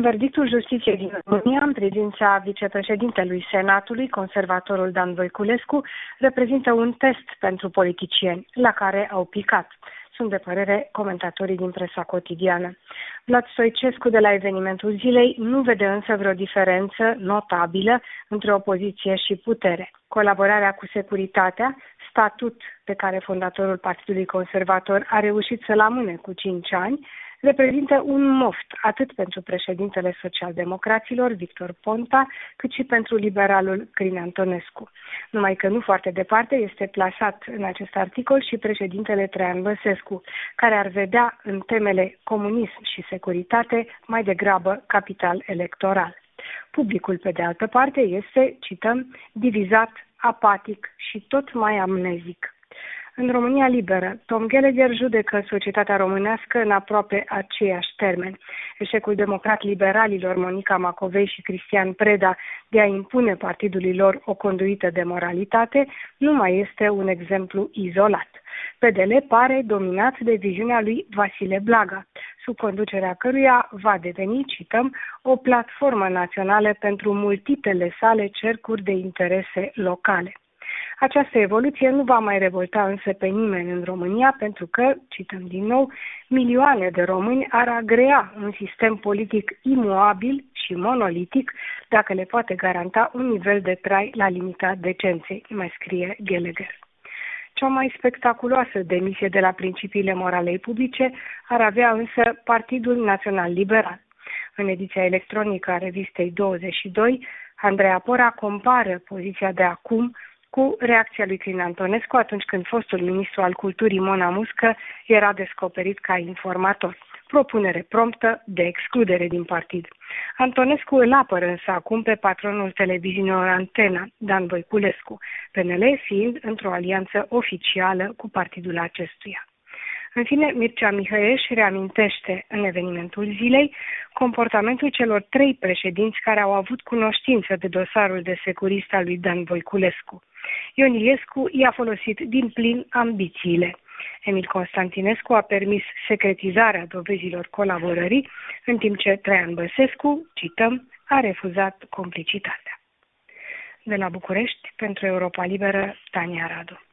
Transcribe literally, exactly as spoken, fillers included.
Verdictul Justiției din România în privința vicepreședintelui Senatului, conservatorul Dan Voiculescu, reprezintă un test pentru politicieni, la care au picat. Sunt de părere comentatorii din presa cotidiană. Vlad Stoicescu de la Evenimentul Zilei nu vede însă vreo diferență notabilă între opoziție și putere. Colaborarea cu securitatea, statut pe care fondatorul Partidului Conservator a reușit să-l amâne cu cinci ani, reprezintă un moft atât pentru președintele social-democraților, Victor Ponta, cât și pentru liberalul Crin Antonescu. Numai că nu foarte departe este plasat în acest articol și președintele Traian Băsescu, care ar vedea în temele comunism și securitate mai degrabă capital electoral. Publicul, pe de altă parte, este, cităm, divizat, apatic și tot mai amnezic. În România Liberă, Tom Gallagher judecă societatea românească în aproape aceiași termeni. Eșecul democrat-liberalilor Monica Macovei și Cristian Preda de a impune partidului lor o conduită de moralitate nu mai este un exemplu izolat. P D L pare dominat de viziunea lui Vasile Blaga, sub conducerea căruia va deveni, cităm, o platformă națională pentru multiplele sale cercuri de interese locale. Această evoluție nu va mai revolta însă pe nimeni în România pentru că, cităm din nou, milioane de români ar agrea un sistem politic imuabil și monolitic dacă le poate garanta un nivel de trai la limita decenței, mai scrie Gallagher. Cea mai spectaculoasă demisie de la principiile moralei publice ar avea însă Partidul Național Liberal. În ediția electronică a revistei douăzeci și doi, Andreea Pora compară poziția de acum cu reacția lui Crin Antonescu atunci când fostul ministru al culturii Mona Muscă era descoperit ca informator. Propunere promptă de excludere din partid. Antonescu îl apără însă acum pe patronul televiziunilor Antena, Dan Voiculescu, P N L fiind într-o alianță oficială cu partidul acestuia. În fine, Mircea Mihăieș reamintește în Evenimentul Zilei comportamentul celor trei președinți care au avut cunoștință de dosarul de securist al lui Dan Voiculescu. Ion Iliescu i-a folosit din plin ambițiile. Emil Constantinescu a permis secretizarea dovezilor colaborării, în timp ce Traian Băsescu, cităm, a refuzat complicitatea. De la București, pentru Europa Liberă, Tania Radu.